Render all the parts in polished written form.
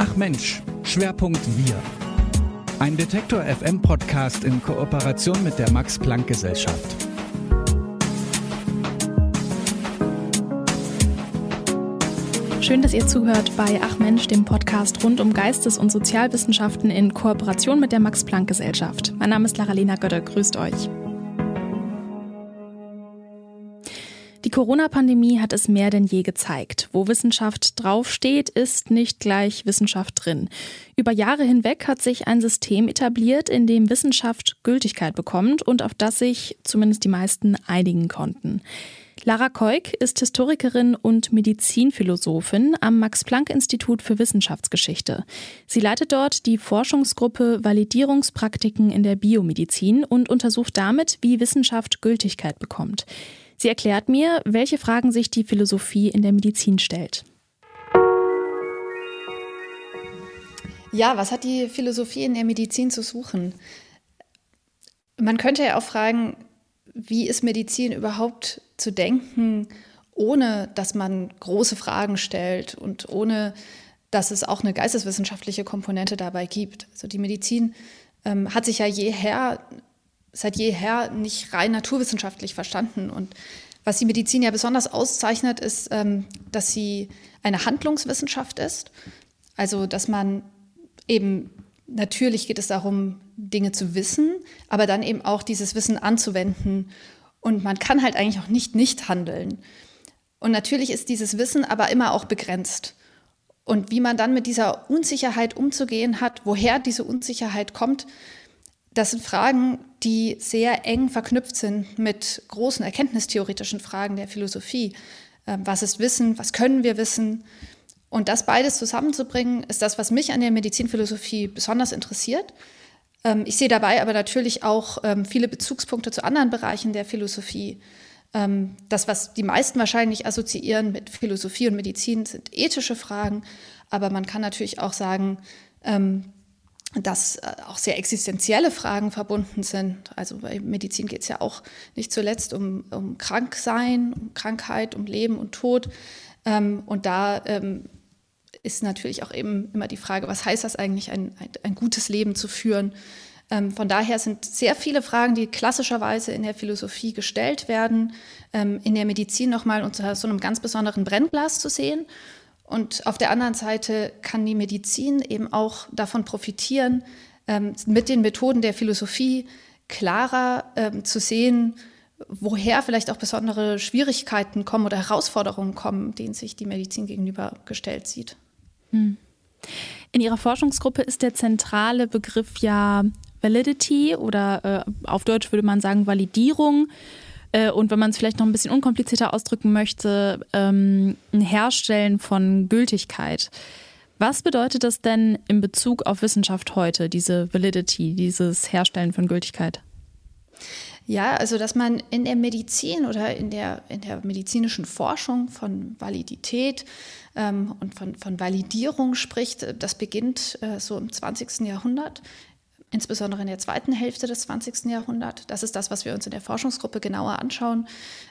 Ach Mensch, Schwerpunkt Wir. Ein Detektor FM Podcast in Kooperation mit der Max-Planck-Gesellschaft. Schön, dass ihr zuhört bei Ach Mensch, dem Podcast rund um Geistes- und Sozialwissenschaften in Kooperation mit der Max-Planck-Gesellschaft. Mein Name ist Lara-Lena Götte, grüßt euch. Die Corona-Pandemie hat es mehr denn je gezeigt. Wo Wissenschaft draufsteht, ist nicht gleich Wissenschaft drin. Über Jahre hinweg hat sich ein System etabliert, in dem Wissenschaft Gültigkeit bekommt und auf das sich zumindest die meisten einigen konnten. Lara Keuk ist Historikerin und Medizinphilosophin am Max-Planck-Institut für Wissenschaftsgeschichte. Sie leitet dort die Forschungsgruppe Validierungspraktiken in der Biomedizin und untersucht damit, wie Wissenschaft Gültigkeit bekommt. Sie erklärt mir, welche Fragen sich die Philosophie in der Medizin stellt. Ja, was hat die Philosophie in der Medizin zu suchen? Man könnte ja auch fragen, wie ist Medizin überhaupt zu denken, ohne dass man große Fragen stellt und ohne dass es auch eine geisteswissenschaftliche Komponente dabei gibt. Also die Medizin hat sich ja seit jeher nicht rein naturwissenschaftlich verstanden. Und was die Medizin ja besonders auszeichnet, ist, dass sie eine Handlungswissenschaft ist. Also dass man eben, natürlich geht es darum, Dinge zu wissen, aber dann eben auch dieses Wissen anzuwenden. Und man kann halt eigentlich auch nicht handeln. Und natürlich ist dieses Wissen aber immer auch begrenzt. Und wie man dann mit dieser Unsicherheit umzugehen hat, woher diese Unsicherheit kommt, das sind Fragen, die sehr eng verknüpft sind mit großen erkenntnistheoretischen Fragen der Philosophie. Was ist Wissen? Was können wir wissen? Und das beides zusammenzubringen, ist das, was mich an der Medizinphilosophie besonders interessiert. Ich sehe dabei aber natürlich auch viele Bezugspunkte zu anderen Bereichen der Philosophie. Das, was die meisten wahrscheinlich assoziieren mit Philosophie und Medizin, sind ethische Fragen. Aber man kann natürlich auch sagen, dass auch sehr existenzielle Fragen verbunden sind. Also bei Medizin geht es ja auch nicht zuletzt um Kranksein, um Krankheit, um Leben und Tod. Und da ist natürlich auch eben immer die Frage, was heißt das eigentlich, ein gutes Leben zu führen? Von daher sind sehr viele Fragen, die klassischerweise in der Philosophie gestellt werden, in der Medizin nochmal unter so einem ganz besonderen Brennglas zu sehen. Und auf der anderen Seite kann die Medizin eben auch davon profitieren, mit den Methoden der Philosophie klarer zu sehen, woher vielleicht auch besondere Schwierigkeiten kommen oder Herausforderungen kommen, denen sich die Medizin gegenübergestellt sieht. In Ihrer Forschungsgruppe ist der zentrale Begriff ja Validity oder auf Deutsch würde man sagen Validierung. Und wenn man es vielleicht noch ein bisschen unkomplizierter ausdrücken möchte, ein Herstellen von Gültigkeit. Was bedeutet das denn in Bezug auf Wissenschaft heute, diese Validity, dieses Herstellen von Gültigkeit? Ja, also dass man in der Medizin oder in der medizinischen Forschung von Validität und von Validierung spricht, das beginnt so im 20. Jahrhundert. Insbesondere in der zweiten Hälfte des 20. Jahrhunderts. Das ist das, was wir uns in der Forschungsgruppe genauer anschauen,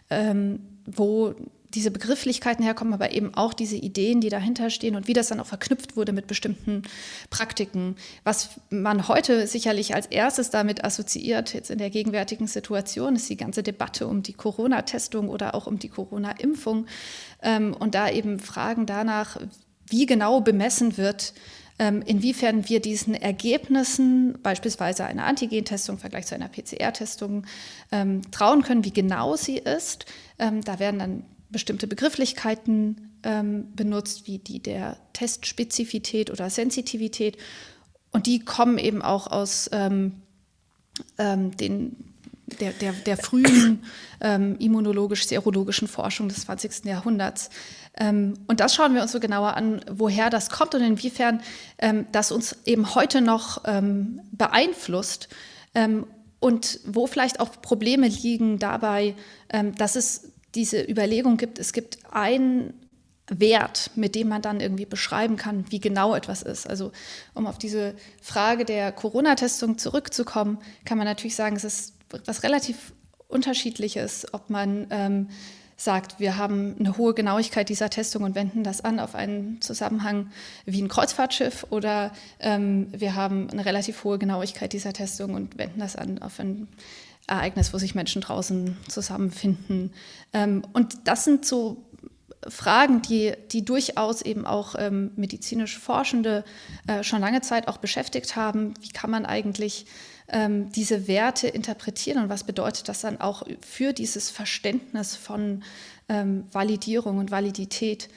wo diese Begrifflichkeiten herkommen, aber eben auch diese Ideen, die dahinter stehen und wie das dann auch verknüpft wurde mit bestimmten Praktiken. Was man heute sicherlich als erstes damit assoziiert, jetzt in der gegenwärtigen Situation, ist die ganze Debatte um die Corona-Testung oder auch um die Corona-Impfung. Und da eben Fragen danach, wie genau bemessen wird, inwiefern wir diesen Ergebnissen, beispielsweise einer Antigentestung im Vergleich zu einer PCR-Testung, trauen können, wie genau sie ist. Da werden dann bestimmte Begrifflichkeiten benutzt, wie die der Testspezifität oder Sensitivität. Und die kommen eben auch aus der frühen immunologisch-serologischen Forschung des 20. Jahrhunderts. Und das schauen wir uns so genauer an, woher das kommt und inwiefern das uns eben heute noch beeinflusst und wo vielleicht auch Probleme liegen dabei, dass es diese Überlegung gibt, es gibt einen Wert, mit dem man dann irgendwie beschreiben kann, wie genau etwas ist. Also um auf diese Frage der Corona-Testung zurückzukommen, kann man natürlich sagen, es ist was relativ Unterschiedliches, ob man sagt, wir haben eine hohe Genauigkeit dieser Testung und wenden das an auf einen Zusammenhang wie ein Kreuzfahrtschiff, oder wir haben eine relativ hohe Genauigkeit dieser Testung und wenden das an auf ein Ereignis, wo sich Menschen draußen zusammenfinden. Und das sind so Fragen, die durchaus eben auch medizinisch Forschende schon lange Zeit auch beschäftigt haben. Wie kann man eigentlich diese Werte interpretieren und was bedeutet das dann auch für dieses Verständnis von Validierung und Validität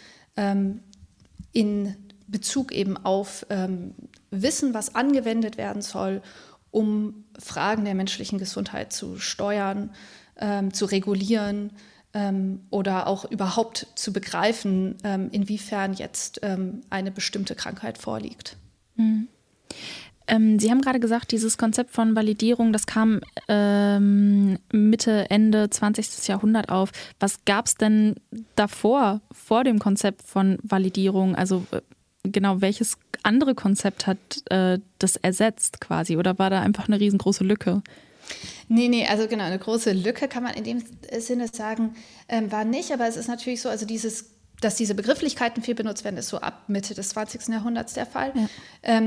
in Bezug eben auf Wissen, was angewendet werden soll, um Fragen der menschlichen Gesundheit zu steuern, zu regulieren oder auch überhaupt zu begreifen, inwiefern jetzt eine bestimmte Krankheit vorliegt. Mhm. Sie haben gerade gesagt, dieses Konzept von Validierung, das kam Mitte, Ende 20. Jahrhundert auf. Was gab es denn davor, vor dem Konzept von Validierung? Also genau, welches andere Konzept hat das ersetzt quasi? Oder war da einfach eine riesengroße Lücke? Nee, also genau, eine große Lücke kann man in dem Sinne sagen, war nicht. Aber es ist natürlich so, also dass diese Begrifflichkeiten viel benutzt werden, ist so ab Mitte des 20. Jahrhunderts der Fall. Ja.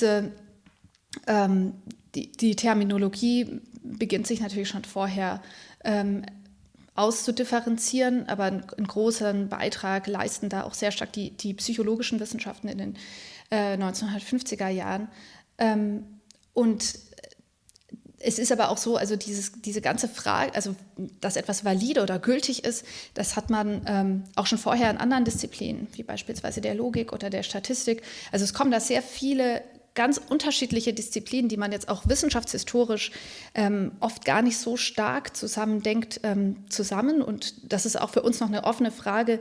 Die Terminologie beginnt sich natürlich schon vorher auszudifferenzieren, aber einen großen Beitrag leisten da auch sehr stark die psychologischen Wissenschaften in den 1950er Jahren. Und es ist aber auch so, also diese ganze Frage, also dass etwas valide oder gültig ist, das hat man auch schon vorher in anderen Disziplinen, wie beispielsweise der Logik oder der Statistik. Also es kommen da sehr viele ganz unterschiedliche Disziplinen, die man jetzt auch wissenschaftshistorisch oft gar nicht so stark zusammendenkt, zusammen. Und das ist auch für uns noch eine offene Frage,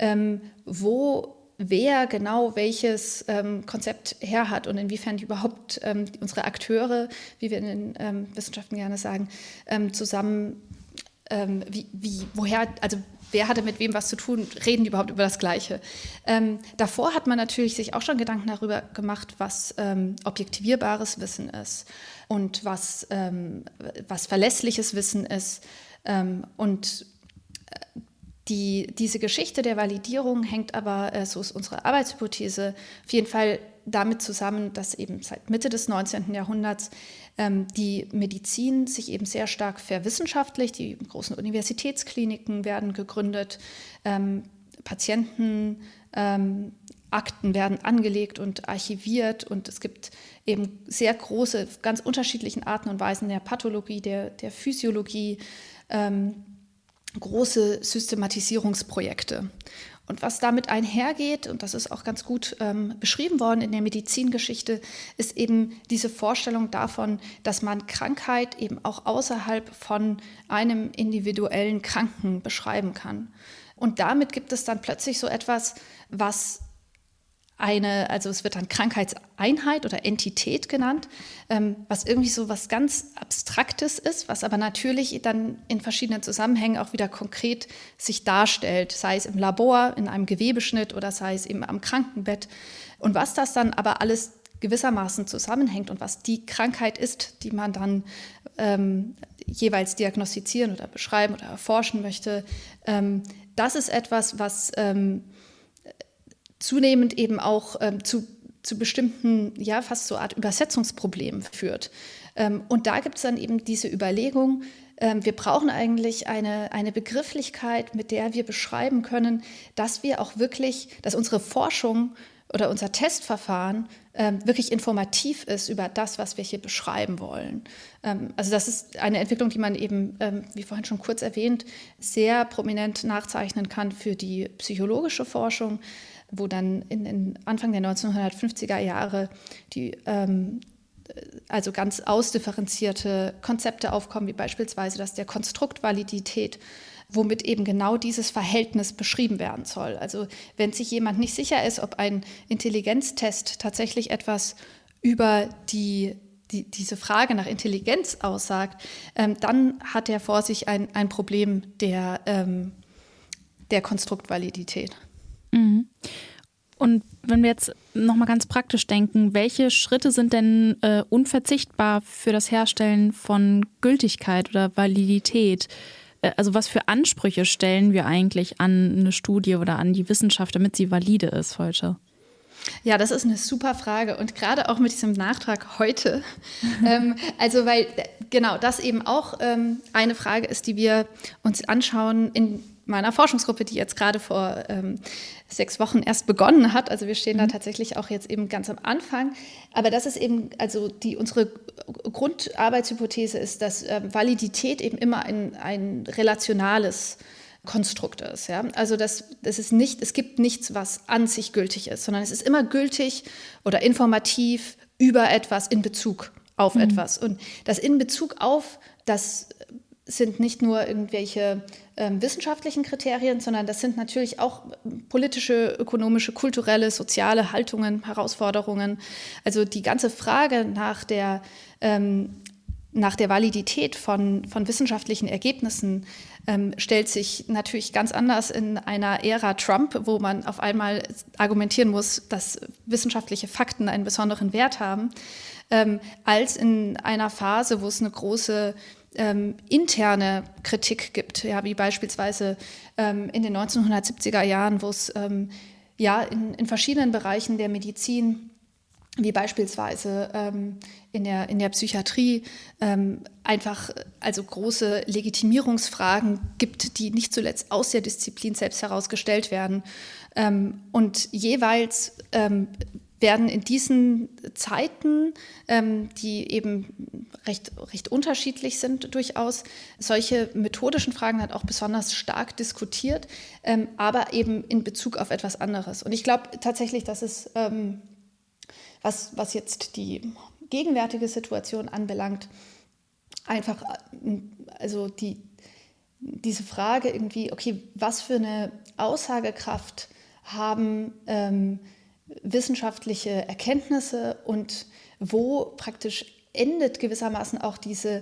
wer genau welches Konzept her hat und inwiefern die überhaupt unsere Akteure, wie wir in den Wissenschaften gerne sagen, zusammen, wer hatte mit wem was zu tun, reden die überhaupt über das Gleiche. Davor hat man natürlich sich auch schon Gedanken darüber gemacht, was objektivierbares Wissen ist und was verlässliches Wissen ist. Und diese Geschichte der Validierung hängt aber, so ist unsere Arbeitshypothese, auf jeden Fall damit zusammen, dass eben seit Mitte des 19. Jahrhunderts die Medizin sich eben sehr stark verwissenschaftlicht. Die großen Universitätskliniken werden gegründet, Patientenakten werden angelegt und archiviert und es gibt eben sehr große, ganz unterschiedlichen Arten und Weisen der Pathologie, der Physiologie, große Systematisierungsprojekte. Und was damit einhergeht, und das ist auch ganz gut beschrieben worden in der Medizingeschichte, ist eben diese Vorstellung davon, dass man Krankheit eben auch außerhalb von einem individuellen Kranken beschreiben kann. Und damit gibt es dann plötzlich so etwas, was also es wird dann Krankheitseinheit oder Entität genannt, was irgendwie so was ganz Abstraktes ist, was aber natürlich dann in verschiedenen Zusammenhängen auch wieder konkret sich darstellt, sei es im Labor, in einem Gewebeschnitt oder sei es eben am Krankenbett. Und was das dann aber alles gewissermaßen zusammenhängt und was die Krankheit ist, die man dann jeweils diagnostizieren oder beschreiben oder erforschen möchte, das ist etwas, was zunehmend eben auch zu bestimmten, ja, fast so eine Art Übersetzungsproblemen führt. Und da gibt es dann eben diese Überlegung, wir brauchen eigentlich eine Begrifflichkeit, mit der wir beschreiben können, dass wir auch wirklich, dass unsere Forschung oder unser Testverfahren wirklich informativ ist über das, was wir hier beschreiben wollen. Also das ist eine Entwicklung, die man eben, wie vorhin schon kurz erwähnt, sehr prominent nachzeichnen kann für die psychologische Forschung, wo dann in Anfang der 1950er Jahre also ganz ausdifferenzierte Konzepte aufkommen, wie beispielsweise das der Konstruktvalidität, womit eben genau dieses Verhältnis beschrieben werden soll. Also wenn sich jemand nicht sicher ist, ob ein Intelligenztest tatsächlich etwas über diese Frage nach Intelligenz aussagt, dann hat er vor sich ein Problem der Konstruktvalidität. Mhm. Und wenn wir jetzt nochmal ganz praktisch denken, welche Schritte sind denn unverzichtbar für das Herstellen von Gültigkeit oder Validität? also was für Ansprüche stellen wir eigentlich an eine Studie oder an die Wissenschaft, damit sie valide ist heute? Ja, das ist eine super Frage und gerade auch mit diesem Nachtrag heute. Also weil genau das eben auch eine Frage ist, die wir uns anschauen in meiner Forschungsgruppe, die jetzt gerade vor 6 Wochen erst begonnen hat. Also wir stehen da tatsächlich auch jetzt eben ganz am Anfang. Aber das ist eben, also unsere Grundarbeitshypothese ist, dass Validität eben immer ein relationales Konstrukt ist. Ja? Also es gibt nichts, was an sich gültig ist, sondern es ist immer gültig oder informativ über etwas in Bezug auf etwas. Und das in Bezug auf, das sind nicht nur irgendwelche wissenschaftlichen Kriterien, sondern das sind natürlich auch politische, ökonomische, kulturelle, soziale Haltungen, Herausforderungen. Also die ganze Frage nach der Validität von wissenschaftlichen Ergebnissen stellt sich natürlich ganz anders in einer Ära Trump, wo man auf einmal argumentieren muss, dass wissenschaftliche Fakten einen besonderen Wert haben, als in einer Phase, wo es eine große interne Kritik gibt, ja, wie beispielsweise in den 1970er Jahren, wo es in verschiedenen Bereichen der Medizin, wie beispielsweise in der Psychiatrie, einfach also große Legitimierungsfragen gibt, die nicht zuletzt aus der Disziplin selbst herausgestellt werden. Und jeweils werden in diesen Zeiten, die eben recht unterschiedlich sind durchaus, solche methodischen Fragen halt auch besonders stark diskutiert, aber eben in Bezug auf etwas anderes. Und ich glaube tatsächlich, dass es, was jetzt die gegenwärtige Situation anbelangt, einfach, also diese Frage irgendwie, okay, was für eine Aussagekraft haben wissenschaftliche Erkenntnisse und wo praktisch endet gewissermaßen auch diese,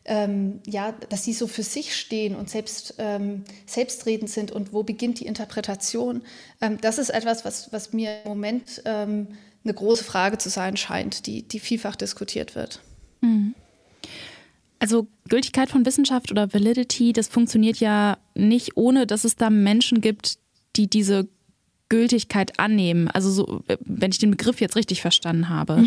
dass sie so für sich stehen und selbstredend sind und wo beginnt die Interpretation. Das ist etwas, was mir im Moment eine große Frage zu sein scheint, die vielfach diskutiert wird. Also Gültigkeit von Wissenschaft oder Validity, das funktioniert ja nicht, ohne dass es da Menschen gibt, die diese Gültigkeit annehmen. Also so, wenn ich den Begriff jetzt richtig verstanden habe.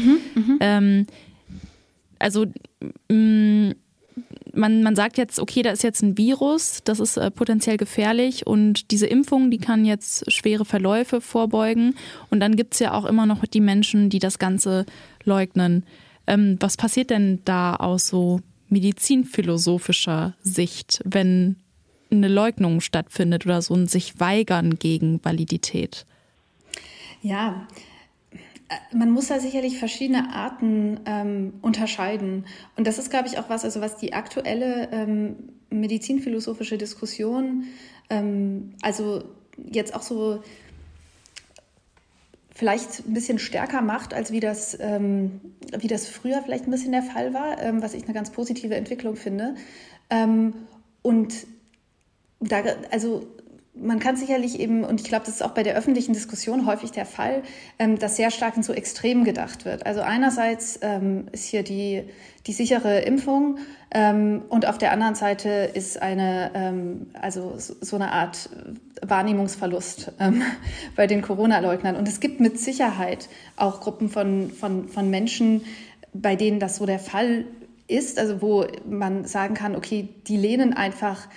Man sagt jetzt, okay, da ist jetzt ein Virus, das ist potenziell gefährlich und diese Impfung, die kann jetzt schwere Verläufe vorbeugen. Und dann gibt es ja auch immer noch die Menschen, die das Ganze leugnen. Was passiert denn da aus so medizinphilosophischer Sicht, wenn eine Leugnung stattfindet oder so ein sich weigern gegen Validität? Ja, man muss da sicherlich verschiedene Arten unterscheiden. Und das ist, glaube ich, auch was die aktuelle medizinphilosophische Diskussion, also jetzt auch so vielleicht ein bisschen stärker macht, als wie das früher vielleicht ein bisschen der Fall war, was ich eine ganz positive Entwicklung finde. Und da, also man kann sicherlich eben, und ich glaube, das ist auch bei der öffentlichen Diskussion häufig der Fall, dass sehr stark in so Extremen gedacht wird. Also einerseits ist hier die sichere Impfung und auf der anderen Seite ist so eine Art Wahrnehmungsverlust bei den Corona-Leugnern. Und es gibt mit Sicherheit auch Gruppen von Menschen, bei denen das so der Fall ist, also wo man sagen kann, okay, die lehnen einfach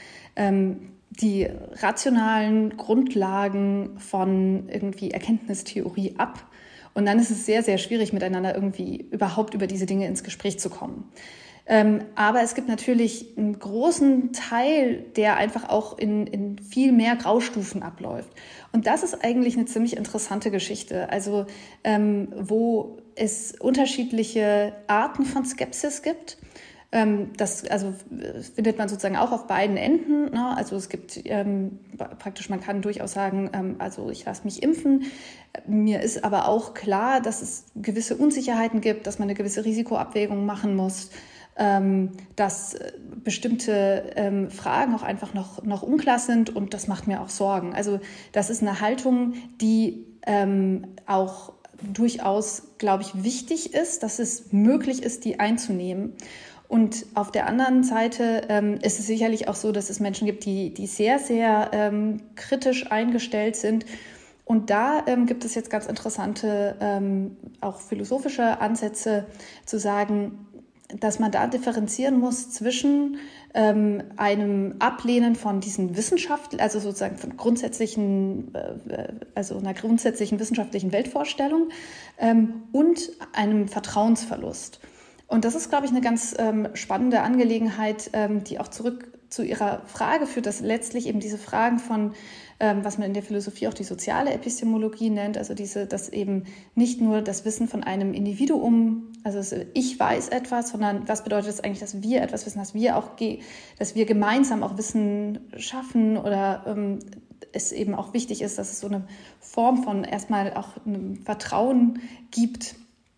die rationalen Grundlagen von irgendwie Erkenntnistheorie ab. Und dann ist es sehr, sehr schwierig, miteinander irgendwie überhaupt über diese Dinge ins Gespräch zu kommen. Aber es gibt natürlich einen großen Teil, der einfach auch in viel mehr Graustufen abläuft. Und das ist eigentlich eine ziemlich interessante Geschichte. Also wo es unterschiedliche Arten von Skepsis gibt. Das findet man sozusagen auch auf beiden Enden. Ne? Also es gibt praktisch, man kann durchaus sagen, also ich lasse mich impfen. Mir ist aber auch klar, dass es gewisse Unsicherheiten gibt, dass man eine gewisse Risikoabwägung machen muss, dass bestimmte Fragen auch einfach noch unklar sind und das macht mir auch Sorgen. Also das ist eine Haltung, die auch durchaus, glaube ich, wichtig ist, dass es möglich ist, die einzunehmen. Und auf der anderen Seite ist es sicherlich auch so, dass es Menschen gibt, die sehr, sehr kritisch eingestellt sind. Und da gibt es jetzt ganz interessante, auch philosophische Ansätze zu sagen, dass man da differenzieren muss zwischen einem Ablehnen von diesen also sozusagen von einer grundsätzlichen wissenschaftlichen Weltvorstellung und einem Vertrauensverlust. Und das ist, glaube ich, eine ganz spannende Angelegenheit, die auch zurück zu Ihrer Frage führt, dass letztlich eben diese Fragen von, was man in der Philosophie auch die soziale Epistemologie nennt, also dass eben nicht nur das Wissen von einem Individuum, also ich weiß etwas, sondern was bedeutet es eigentlich, dass wir etwas wissen, dass wir gemeinsam auch Wissen schaffen oder es eben auch wichtig ist, dass es so eine Form von erstmal auch einem Vertrauen gibt,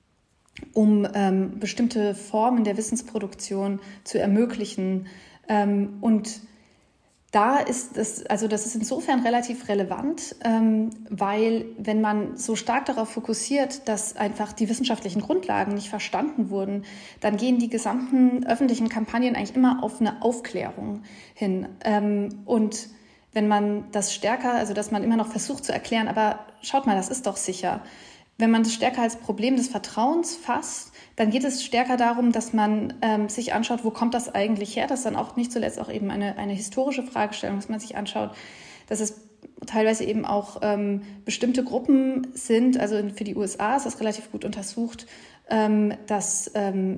um bestimmte Formen der Wissensproduktion zu ermöglichen. Und da ist das ist insofern relativ relevant, weil wenn man so stark darauf fokussiert, dass einfach die wissenschaftlichen Grundlagen nicht verstanden wurden, dann gehen die gesamten öffentlichen Kampagnen eigentlich immer auf eine Aufklärung hin. Und wenn man das stärker, also dass man immer noch versucht zu erklären, aber schaut mal, das ist doch sicher. Wenn man das stärker als Problem des Vertrauens fasst, dann geht es stärker darum, dass man sich anschaut, wo kommt das eigentlich her? Das ist dann auch nicht zuletzt auch eben eine historische Fragestellung, dass man sich anschaut, dass es teilweise eben auch bestimmte Gruppen sind. Also für die USA ist das relativ gut untersucht, dass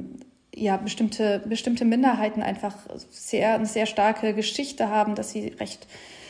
bestimmte Minderheiten einfach eine sehr starke Geschichte haben, dass sie recht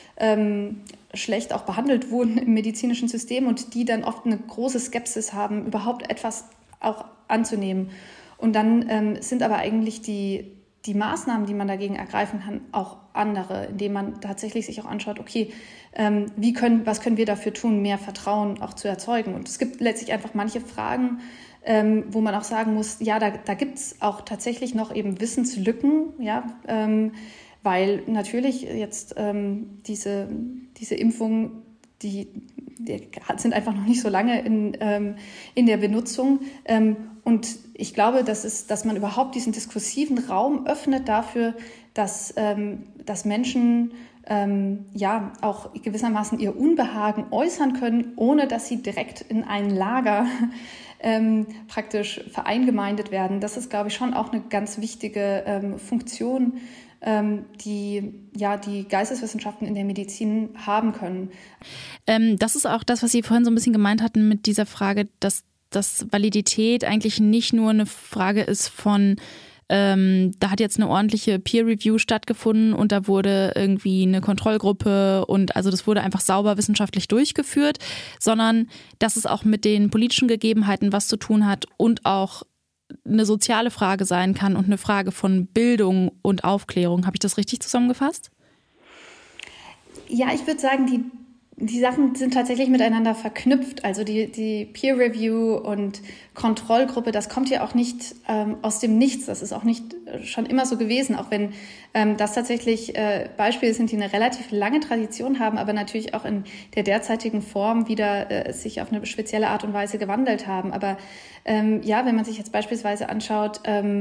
schlecht auch behandelt wurden im medizinischen System und die dann oft eine große Skepsis haben, überhaupt etwas auch anzunehmen. Und dann sind aber eigentlich die Maßnahmen, die man dagegen ergreifen kann, auch andere, indem man tatsächlich sich auch anschaut, okay, was können wir dafür tun, mehr Vertrauen auch zu erzeugen? Und es gibt letztlich einfach manche Fragen, wo man auch sagen muss, ja, da gibt es auch tatsächlich noch eben Wissenslücken, ja, weil natürlich jetzt diese Impfungen, die sind einfach noch nicht so lange in der Benutzung. Und ich glaube, dass man überhaupt diesen diskursiven Raum öffnet dafür, dass Menschen auch gewissermaßen ihr Unbehagen äußern können, ohne dass sie direkt in ein Lager praktisch vereingemeindet werden. Das ist, glaube ich, schon auch eine ganz wichtige Funktion, die Geisteswissenschaften in der Medizin haben können. Das ist auch das, was Sie vorhin so ein bisschen gemeint hatten mit dieser Frage, dass Validität eigentlich nicht nur eine Frage ist von, da hat jetzt eine ordentliche Peer-Review stattgefunden und da wurde irgendwie eine Kontrollgruppe und also das wurde einfach sauber wissenschaftlich durchgeführt, sondern dass es auch mit den politischen Gegebenheiten was zu tun hat und auch eine soziale Frage sein kann und eine Frage von Bildung und Aufklärung. Habe ich das richtig zusammengefasst? Ja, ich würde sagen, die Sachen sind tatsächlich miteinander verknüpft. Also die Peer Review und Kontrollgruppe, das kommt ja auch nicht aus dem Nichts. Das ist auch nicht schon immer so gewesen, auch wenn das tatsächlich Beispiele sind, die eine relativ lange Tradition haben, aber natürlich auch in der derzeitigen Form wieder sich auf eine spezielle Art und Weise gewandelt haben. Aber wenn man sich jetzt beispielsweise anschaut,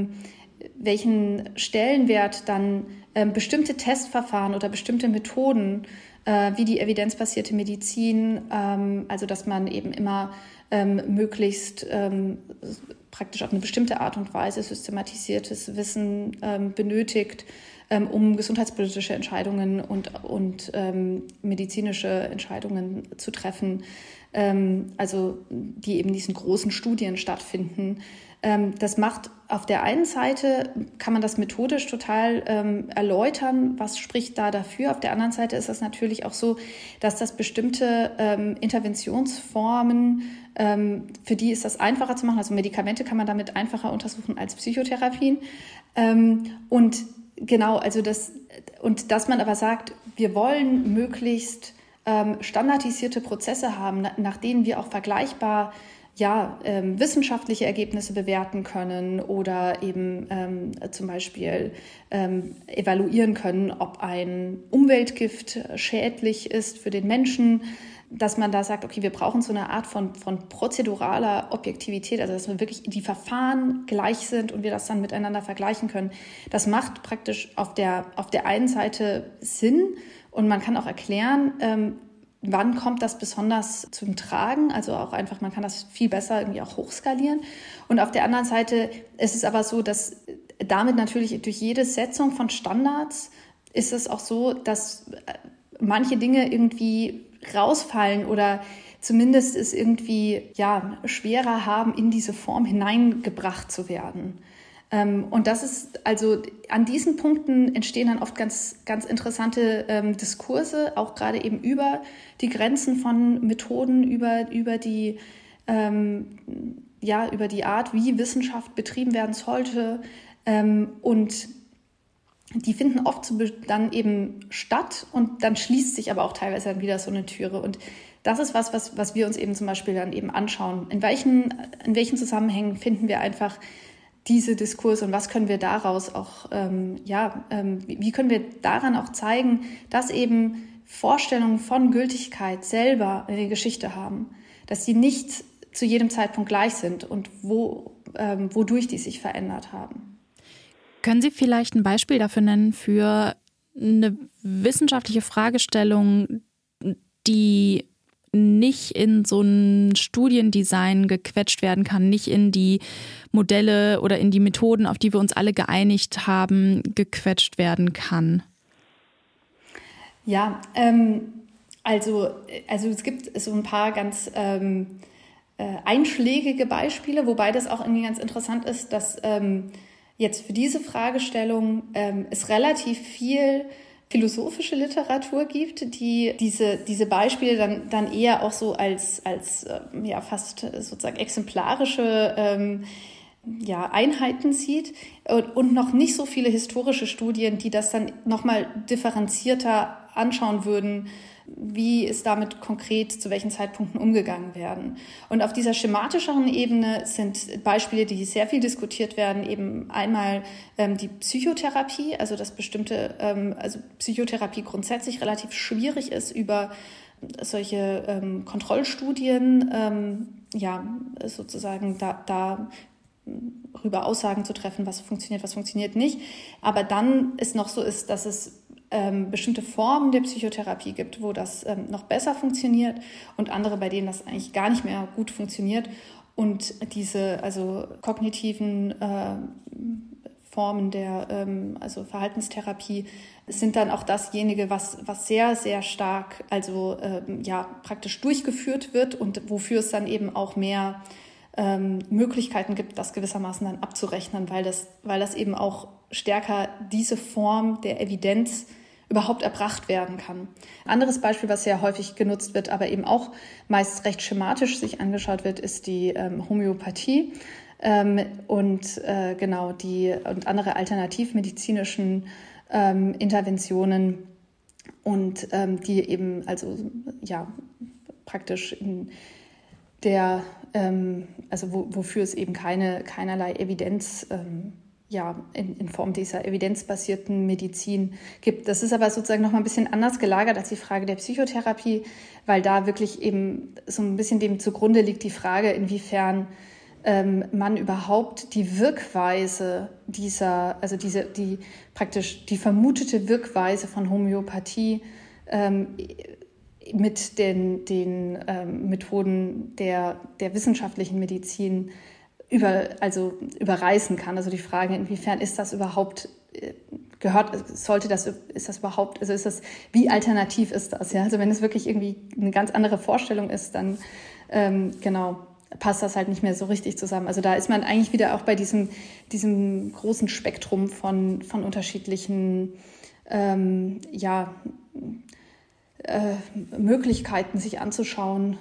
welchen Stellenwert dann bestimmte Testverfahren oder bestimmte Methoden wie die evidenzbasierte Medizin, also dass man eben immer möglichst praktisch auf eine bestimmte Art und Weise systematisiertes Wissen benötigt, um gesundheitspolitische Entscheidungen und medizinische Entscheidungen zu treffen, also die eben diesen großen Studien stattfinden. Das macht auf der einen Seite, kann man das methodisch total erläutern, was spricht da dafür. Auf der anderen Seite ist es natürlich auch so, dass das bestimmte Interventionsformen, für die ist das einfacher zu machen. Also Medikamente kann man damit einfacher untersuchen als Psychotherapien. Und genau, also dass man aber sagt, wir wollen möglichst standardisierte Prozesse haben, nach denen wir auch vergleichbar wissenschaftliche Ergebnisse bewerten können oder eben zum Beispiel evaluieren können, ob ein Umweltgift schädlich ist für den Menschen, dass man da sagt, okay, wir brauchen so eine Art von prozeduraler Objektivität, also dass wir wirklich die Verfahren gleich sind und wir das dann miteinander vergleichen können. Das macht praktisch auf der einen Seite Sinn und man kann auch erklären, wann kommt das besonders zum Tragen? Also auch einfach, man kann das viel besser irgendwie auch hochskalieren. Und auf der anderen Seite ist es aber so, dass damit natürlich durch jede Setzung von Standards ist es auch so, dass manche Dinge irgendwie rausfallen oder zumindest es irgendwie schwerer haben, in diese Form hineingebracht zu werden. Und das ist, also an diesen Punkten entstehen dann oft ganz, ganz interessante Diskurse, auch gerade eben über die Grenzen von Methoden, über die Art, wie Wissenschaft betrieben werden sollte. Und die finden oft dann eben statt und dann schließt sich aber auch teilweise dann wieder so eine Türe. Und das ist was wir uns eben zum Beispiel dann eben anschauen. In welchen Zusammenhängen finden wir einfach diese Diskurse und was können wir daraus auch, wie können wir daran auch zeigen, dass eben Vorstellungen von Gültigkeit selber eine Geschichte haben, dass sie nicht zu jedem Zeitpunkt gleich sind und wodurch die sich verändert haben. Können Sie vielleicht ein Beispiel dafür nennen für eine wissenschaftliche Fragestellung, die nicht in so ein Studiendesign gequetscht werden kann, nicht in die Modelle oder in die Methoden, auf die wir uns alle geeinigt haben, gequetscht werden kann? Ja, also es gibt so ein paar ganz einschlägige Beispiele, wobei das auch irgendwie ganz interessant ist, dass jetzt für diese Fragestellung es relativ viel philosophische Literatur gibt, die diese Beispiele dann eher auch so als fast sozusagen exemplarische Einheiten sieht und noch nicht so viele historische Studien, die das dann nochmal differenzierter anschauen würden, wie ist damit konkret zu welchen Zeitpunkten umgegangen werden. Und auf dieser schematischeren Ebene sind Beispiele, die sehr viel diskutiert werden, eben einmal die Psychotherapie, also dass Psychotherapie grundsätzlich relativ schwierig ist, über solche Kontrollstudien sozusagen darüber Aussagen zu treffen, was funktioniert nicht. Aber dann es noch so ist, dass es bestimmte Formen der Psychotherapie gibt, wo das noch besser funktioniert und andere, bei denen das eigentlich gar nicht mehr gut funktioniert. Und diese kognitiven Formen der Verhaltenstherapie sind dann auch dasjenige, was sehr, sehr stark praktisch durchgeführt wird und wofür es dann eben auch mehr Möglichkeiten gibt, das gewissermaßen dann abzurechnen, weil das eben auch stärker diese Form der Evidenz überhaupt erbracht werden kann. Anderes Beispiel, was sehr häufig genutzt wird, aber eben auch meist recht schematisch sich angeschaut wird, ist die Homöopathie und andere alternativmedizinischen Interventionen und die eben praktisch in der wofür es eben keinerlei Evidenz in Form dieser evidenzbasierten Medizin gibt. Das ist aber sozusagen noch mal ein bisschen anders gelagert als die Frage der Psychotherapie, weil da wirklich eben so ein bisschen dem zugrunde liegt die Frage, inwiefern man überhaupt die Wirkweise die vermutete Wirkweise von Homöopathie mit den Methoden der wissenschaftlichen Medizin überreißen kann. Also die Frage, inwiefern ist das überhaupt wie alternativ ist das? Ja? Also wenn es wirklich irgendwie eine ganz andere Vorstellung ist, dann passt das halt nicht mehr so richtig zusammen. Also da ist man eigentlich wieder auch bei diesem großen Spektrum von unterschiedlichen Möglichkeiten, sich anzuschauen,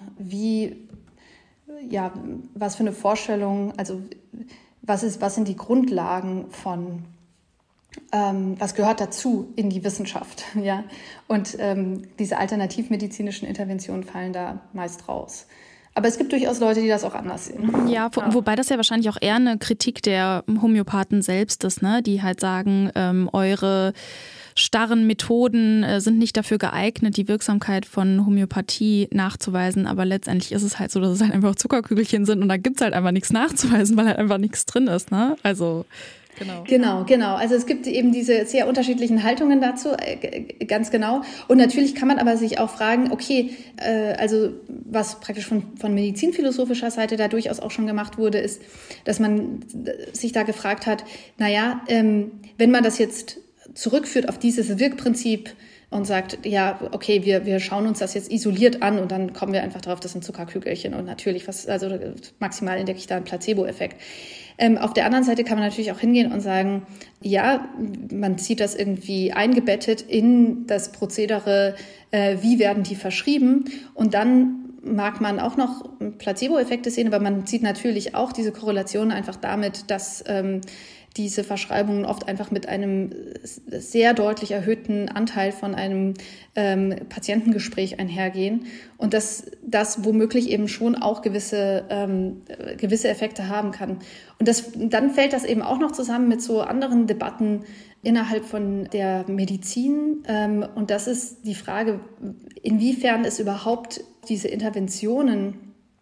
was für eine Vorstellung, also was sind die Grundlagen von, was gehört dazu in die Wissenschaft, ja? Und diese alternativmedizinischen Interventionen fallen da meist raus. Aber es gibt durchaus Leute, die das auch anders sehen. Ja, wobei das ja wahrscheinlich auch eher eine Kritik der Homöopathen selbst ist, ne? Die halt sagen, eure starren Methoden sind nicht dafür geeignet, die Wirksamkeit von Homöopathie nachzuweisen. Aber letztendlich ist es halt so, dass es halt einfach Zuckerkügelchen sind und da gibt es halt einfach nichts nachzuweisen, weil halt einfach nichts drin ist, ne? Also Genau. Also es gibt eben diese sehr unterschiedlichen Haltungen dazu, ganz genau. Und natürlich kann man aber sich auch fragen, okay, also was praktisch von medizinphilosophischer Seite da durchaus auch schon gemacht wurde, ist, dass man sich da gefragt hat, naja, wenn man das jetzt zurückführt auf dieses Wirkprinzip und sagt, ja, okay, wir schauen uns das jetzt isoliert an und dann kommen wir einfach drauf, das sind Zuckerkügelchen und natürlich, maximal entdecke ich da einen Placebo-Effekt. Auf der anderen Seite kann man natürlich auch hingehen und sagen, ja, man sieht das irgendwie eingebettet in das Prozedere, wie werden die verschrieben und dann mag man auch noch Placebo-Effekte sehen, aber man sieht natürlich auch diese Korrelation einfach damit, dass diese Verschreibungen oft einfach mit einem sehr deutlich erhöhten Anteil von einem Patientengespräch einhergehen und dass das womöglich eben schon auch gewisse Effekte haben kann. Und dann fällt das eben auch noch zusammen mit so anderen Debatten innerhalb von der Medizin. Und das ist die Frage, inwiefern es überhaupt diese Interventionen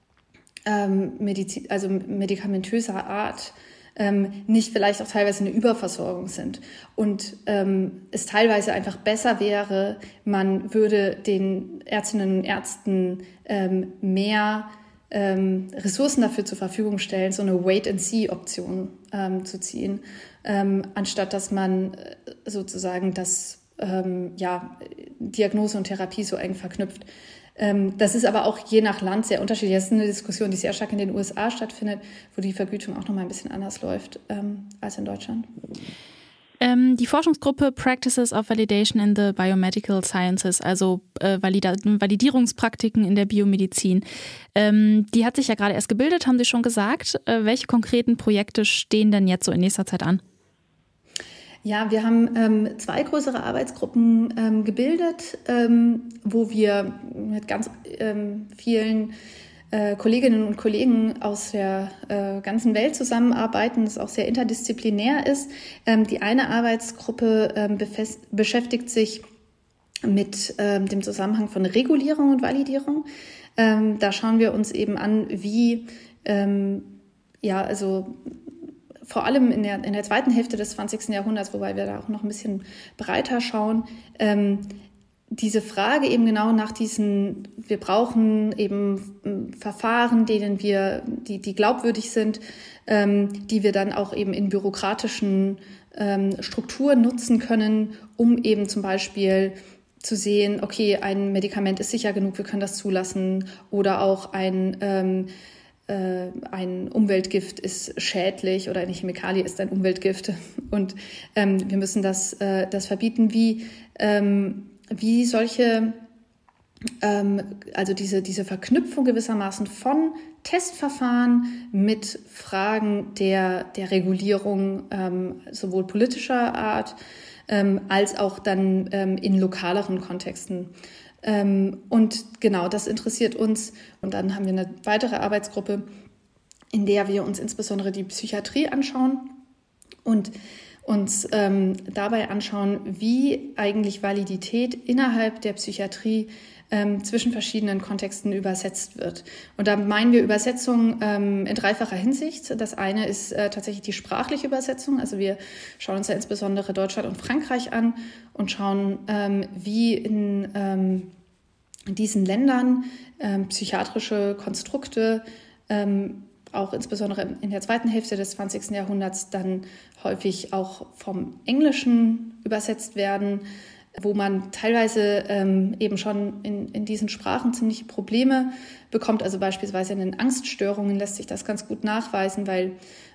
medikamentöser Art nicht vielleicht auch teilweise eine Überversorgung sind und es teilweise einfach besser wäre, man würde den Ärztinnen und Ärzten mehr Ressourcen dafür zur Verfügung stellen, so eine Wait-and-See-Option zu ziehen, anstatt dass man sozusagen das Diagnose und Therapie so eng verknüpft. Das ist aber auch je nach Land sehr unterschiedlich. Das ist eine Diskussion, die sehr stark in den USA stattfindet, wo die Vergütung auch nochmal ein bisschen anders läuft als in Deutschland. Die Forschungsgruppe Practices of Validation in the Biomedical Sciences, also Validierungspraktiken in der Biomedizin, die hat sich ja gerade erst gebildet, haben Sie schon gesagt. Welche konkreten Projekte stehen denn jetzt so in nächster Zeit an? Ja, wir haben 2 größere Arbeitsgruppen gebildet, wo wir mit ganz vielen Kolleginnen und Kollegen aus der ganzen Welt zusammenarbeiten, das auch sehr interdisziplinär ist. Die eine Arbeitsgruppe beschäftigt sich mit dem Zusammenhang von Regulierung und Validierung. Da schauen wir uns eben an, wie vor allem in der zweiten Hälfte des 20. Jahrhunderts, wobei wir da auch noch ein bisschen breiter schauen, diese Frage eben genau nach wir brauchen eben Verfahren, die glaubwürdig sind, die wir dann auch eben in bürokratischen Strukturen nutzen können, um eben zum Beispiel zu sehen, okay, ein Medikament ist sicher genug, wir können das zulassen, oder auch ein Umweltgift ist schädlich oder eine Chemikalie ist ein Umweltgift und wir müssen das verbieten, wie solche, also diese Verknüpfung gewissermaßen von Testverfahren mit Fragen der Regulierung sowohl politischer Art als auch dann in lokaleren Kontexten. Und genau, das interessiert uns. Und dann haben wir eine weitere Arbeitsgruppe, in der wir uns insbesondere die Psychiatrie anschauen und uns dabei anschauen, wie eigentlich Validität innerhalb der Psychiatrie zwischen verschiedenen Kontexten übersetzt wird. Und da meinen wir Übersetzung in dreifacher Hinsicht. Das eine ist tatsächlich die sprachliche Übersetzung. Also wir schauen uns ja insbesondere Deutschland und Frankreich an und schauen, wie in diesen Ländern psychiatrische Konstrukte auch insbesondere in der zweiten Hälfte des 20. Jahrhunderts dann häufig auch vom Englischen übersetzt werden, wo man teilweise eben schon in diesen Sprachen ziemliche Probleme bekommt. Also beispielsweise in den Angststörungen lässt sich das ganz gut nachweisen, weil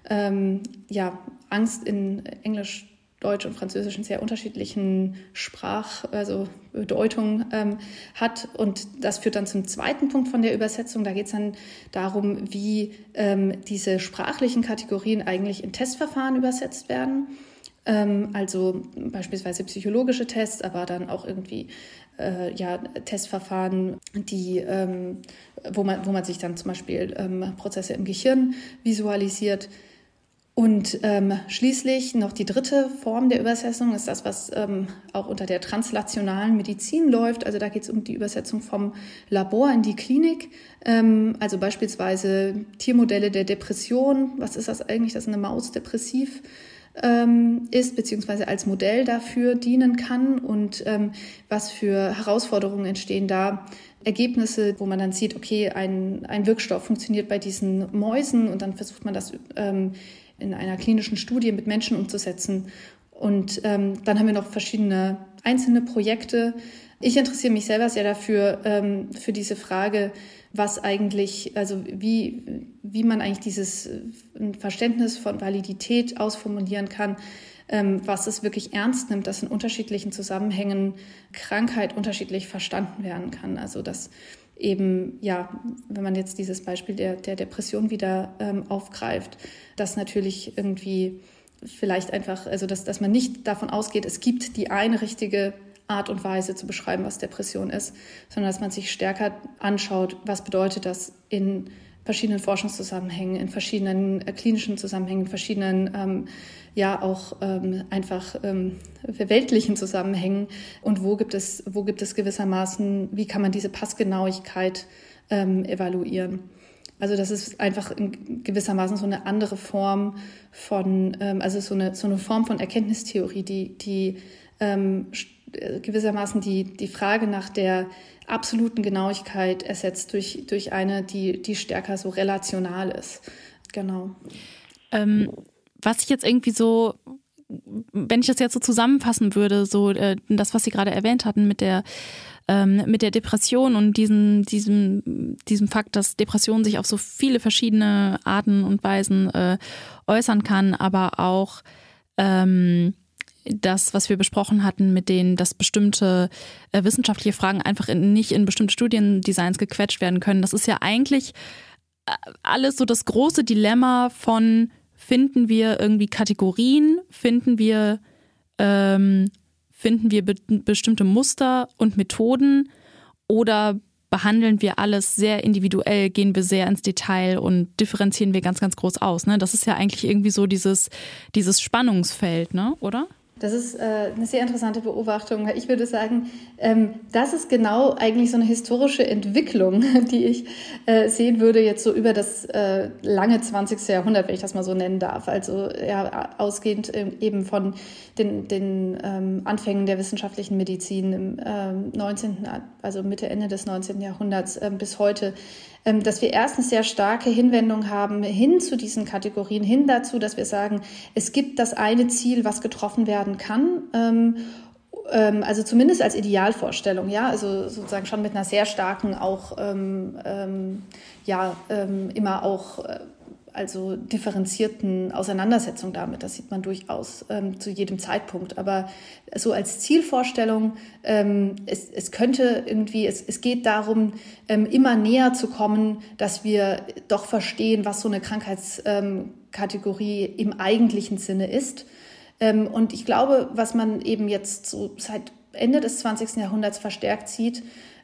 Angst in Englisch, Deutsch und Französisch in sehr unterschiedlichen Bedeutungen hat. Und das führt dann zum zweiten Punkt von der Übersetzung. Da geht es dann darum, wie diese sprachlichen Kategorien eigentlich in Testverfahren übersetzt werden. Also beispielsweise psychologische Tests, aber dann auch irgendwie Testverfahren, wo man sich dann zum Beispiel Prozesse im Gehirn visualisiert. Und schließlich noch die dritte Form der Übersetzung ist das, was auch unter der translationalen Medizin läuft. Also da geht es um die Übersetzung vom Labor in die Klinik. Also beispielsweise Tiermodelle der Depression. Was ist das eigentlich, dass eine Maus depressiv ist, beziehungsweise als Modell dafür dienen kann und was für Herausforderungen entstehen da. Ergebnisse, wo man dann sieht, okay, ein Wirkstoff funktioniert bei diesen Mäusen und dann versucht man das in einer klinischen Studie mit Menschen umzusetzen. Und dann haben wir noch verschiedene einzelne Projekte. Ich interessiere mich selber sehr dafür, für diese Frage, was eigentlich, also wie man eigentlich dieses Verständnis von Validität ausformulieren kann, was es wirklich ernst nimmt, dass in unterschiedlichen Zusammenhängen Krankheit unterschiedlich verstanden werden kann. Also dass eben, ja, wenn man jetzt dieses Beispiel der Depression wieder aufgreift, dass natürlich irgendwie vielleicht einfach, also dass man nicht davon ausgeht, es gibt die eine richtige Art und Weise zu beschreiben, was Depression ist, sondern dass man sich stärker anschaut, was bedeutet das in verschiedenen Forschungszusammenhängen, in verschiedenen klinischen Zusammenhängen, in verschiedenen weltlichen Zusammenhängen und wo gibt es gewissermaßen, wie kann man diese Passgenauigkeit evaluieren. Also das ist einfach in gewissermaßen so eine andere Form von, so eine Form von Erkenntnistheorie, die gewissermaßen die Frage nach der absoluten Genauigkeit ersetzt durch eine, die stärker so relational ist. Genau. Was ich jetzt irgendwie so, wenn ich das jetzt so zusammenfassen würde, so das, was Sie gerade erwähnt hatten mit der Depression und diesem Fakt, dass Depression sich auf so viele verschiedene Arten und Weisen äußern kann, aber auch das, was wir besprochen hatten, dass bestimmte wissenschaftliche Fragen einfach nicht in bestimmte Studiendesigns gequetscht werden können. Das ist ja eigentlich alles so das große Dilemma von, finden wir irgendwie Kategorien, finden wir bestimmte Muster und Methoden oder behandeln wir alles sehr individuell, gehen wir sehr ins Detail und differenzieren wir ganz, ganz groß aus. Ne? Das ist ja eigentlich irgendwie so dieses Spannungsfeld, ne? Oder? Das ist eine sehr interessante Beobachtung. Ich würde sagen, das ist genau eigentlich so eine historische Entwicklung, die ich sehen würde jetzt so über das lange 20. Jahrhundert, wenn ich das mal so nennen darf. Also ja, ausgehend eben von den Anfängen der wissenschaftlichen Medizin im 19., also Mitte, Ende des 19. Jahrhunderts bis heute, dass wir erst eine sehr starke Hinwendung haben hin zu diesen Kategorien, hin dazu, dass wir sagen, es gibt das eine Ziel, was getroffen werden kann, also zumindest als Idealvorstellung, ja, also sozusagen schon mit einer sehr starken auch, immer auch also differenzierten Auseinandersetzung damit. Das sieht man durchaus zu jedem Zeitpunkt. Aber so als Zielvorstellung, es könnte irgendwie, es geht darum, immer näher zu kommen, dass wir doch verstehen, was so eine Krankheitskategorie im eigentlichen Sinne ist. Und ich glaube, was man eben jetzt so seit Ende des 20. Jahrhunderts verstärkt sieht,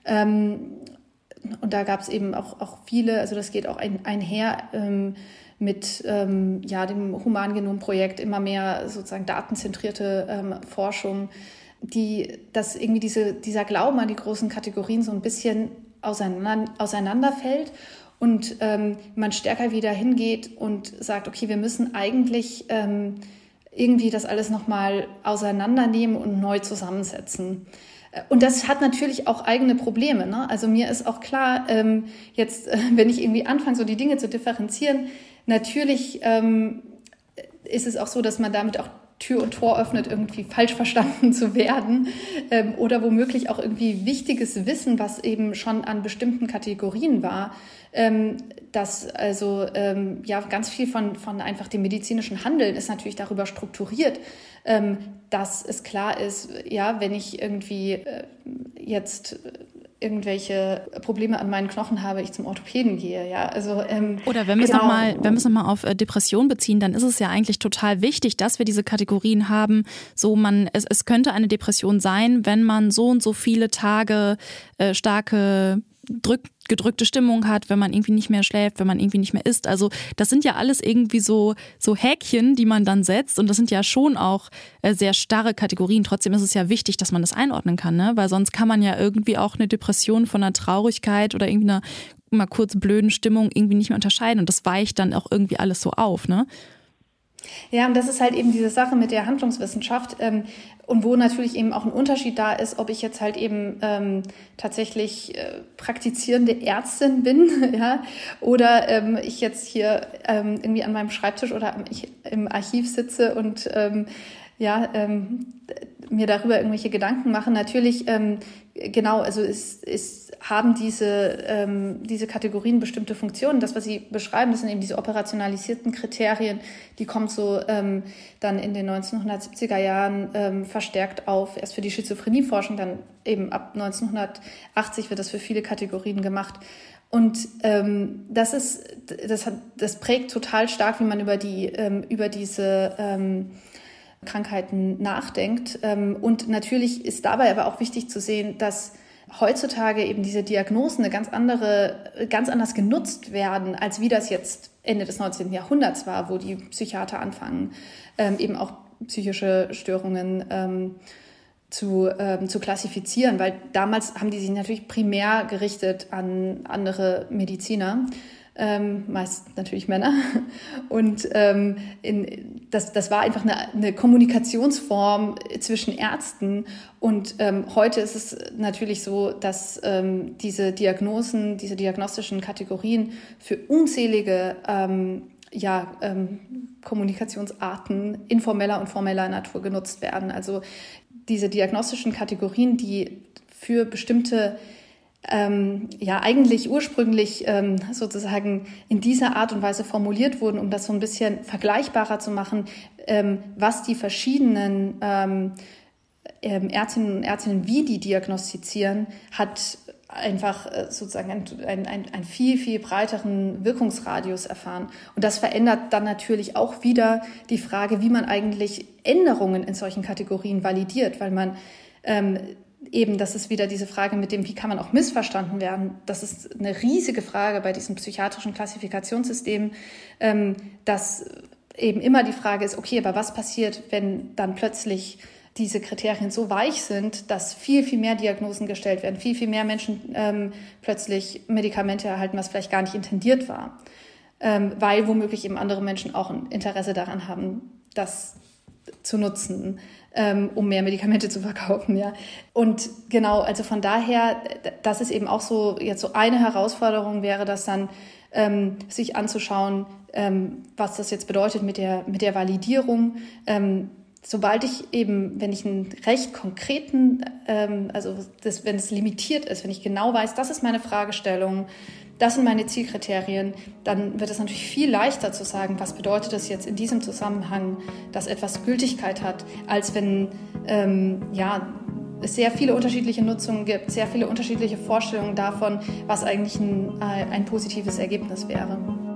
und da gab es eben auch viele, also das geht auch einher mit dem Humangenom-Projekt, immer mehr sozusagen datenzentrierte Forschung, dass irgendwie dieser Glauben an die großen Kategorien so ein bisschen auseinanderfällt und man stärker wieder hingeht und sagt, okay, wir müssen eigentlich irgendwie das alles nochmal auseinandernehmen und neu zusammensetzen. Und das hat natürlich auch eigene Probleme, ne? Also mir ist auch klar, jetzt, wenn ich irgendwie anfange, so die Dinge zu differenzieren, natürlich ist es auch so, dass man damit auch Tür und Tor öffnet, irgendwie falsch verstanden zu werden oder womöglich auch irgendwie wichtiges Wissen, was eben schon an bestimmten Kategorien war, dass also ganz viel von einfach dem medizinischen Handeln ist natürlich darüber strukturiert, dass es klar ist, ja, wenn ich irgendwie jetzt irgendwelche Probleme an meinen Knochen habe, ich zum Orthopäden gehe. Ja, also, oder wenn wir es nochmal auf Depression beziehen, dann ist es ja eigentlich total wichtig, dass wir diese Kategorien haben. So es könnte eine Depression sein, wenn man so und so viele Tage starke gedrückte Stimmung hat, wenn man irgendwie nicht mehr schläft, wenn man irgendwie nicht mehr isst. Also das sind ja alles irgendwie so Häkchen, die man dann setzt, und das sind ja schon auch sehr starre Kategorien. Trotzdem ist es ja wichtig, dass man das einordnen kann, ne? Weil sonst kann man ja irgendwie auch eine Depression von einer Traurigkeit oder irgendwie einer mal kurz blöden Stimmung irgendwie nicht mehr unterscheiden, und das weicht dann auch irgendwie alles so auf, ne? Ja, und das ist halt eben diese Sache mit der Handlungswissenschaft, und wo natürlich eben auch ein Unterschied da ist, ob ich jetzt halt eben tatsächlich praktizierende Ärztin bin, ja, oder ich jetzt hier irgendwie an meinem Schreibtisch oder ich im Archiv sitze und mir darüber irgendwelche Gedanken mache. Natürlich, genau, also es haben diese Kategorien bestimmte Funktionen. Das, was Sie beschreiben, das sind eben diese operationalisierten Kriterien, die kommen so dann in den 1970er Jahren verstärkt auf, erst für die Schizophrenieforschung, dann eben ab 1980 wird das für viele Kategorien gemacht. Und das prägt total stark, wie man über diese Krankheiten nachdenkt. Und natürlich ist dabei aber auch wichtig zu sehen, dass heutzutage eben diese Diagnosen ganz anders genutzt werden, als wie das jetzt Ende des 19. Jahrhunderts war, wo die Psychiater anfangen, eben auch psychische Störungen zu klassifizieren, weil damals haben die sich natürlich primär gerichtet an andere Mediziner, meist natürlich Männer. Und das war einfach eine Kommunikationsform zwischen Ärzten. Und heute ist es natürlich so, dass diese diagnostischen Kategorien für unzählige Kommunikationsarten informeller und formeller Natur genutzt werden. Also diese diagnostischen Kategorien, die für bestimmte eigentlich ursprünglich sozusagen in dieser Art und Weise formuliert wurden, um das so ein bisschen vergleichbarer zu machen, was die verschiedenen Ärztinnen und Ärzte, wie die diagnostizieren, hat einfach sozusagen einen viel, viel breiteren Wirkungsradius erfahren. Und das verändert dann natürlich auch wieder die Frage, wie man eigentlich Änderungen in solchen Kategorien validiert, weil man eben, das ist wieder diese Frage mit dem, wie kann man auch missverstanden werden? Das ist eine riesige Frage bei diesem psychiatrischen Klassifikationssystem, dass eben immer die Frage ist, okay, aber was passiert, wenn dann plötzlich diese Kriterien so weich sind, dass viel, viel mehr Diagnosen gestellt werden, viel, viel mehr Menschen plötzlich Medikamente erhalten, was vielleicht gar nicht intendiert war, weil womöglich eben andere Menschen auch ein Interesse daran haben, das zu nutzen, um mehr Medikamente zu verkaufen, ja. Und genau, also von daher, das ist eben auch so, jetzt so eine Herausforderung wäre das dann, sich anzuschauen, was das jetzt bedeutet mit der Validierung. Sobald ich eben, wenn ich einen recht konkreten, wenn es limitiert ist, wenn ich genau weiß, das ist meine Fragestellung, das sind meine Zielkriterien, dann wird es natürlich viel leichter zu sagen, was bedeutet das jetzt in diesem Zusammenhang, dass etwas Gültigkeit hat, als wenn es sehr viele unterschiedliche Nutzungen gibt, sehr viele unterschiedliche Vorstellungen davon, was eigentlich ein positives Ergebnis wäre.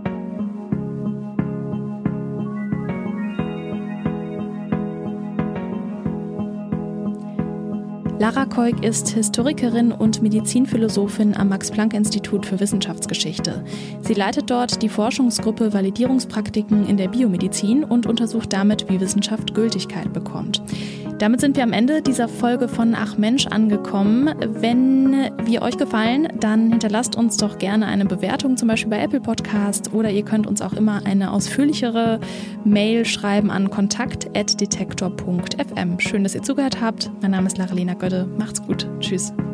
Lara Keuk ist Historikerin und Medizinphilosophin am Max-Planck-Institut für Wissenschaftsgeschichte. Sie leitet dort die Forschungsgruppe Validierungspraktiken in der Biomedizin und untersucht damit, wie Wissenschaft Gültigkeit bekommt. Damit sind wir am Ende dieser Folge von Ach Mensch angekommen. Wenn wir euch gefallen, dann hinterlasst uns doch gerne eine Bewertung, zum Beispiel bei Apple Podcast, oder ihr könnt uns auch immer eine ausführlichere Mail schreiben an kontakt@detektor.fm. Schön, dass ihr zugehört habt. Mein Name ist Lara-Lena Gödde. Macht's gut. Tschüss.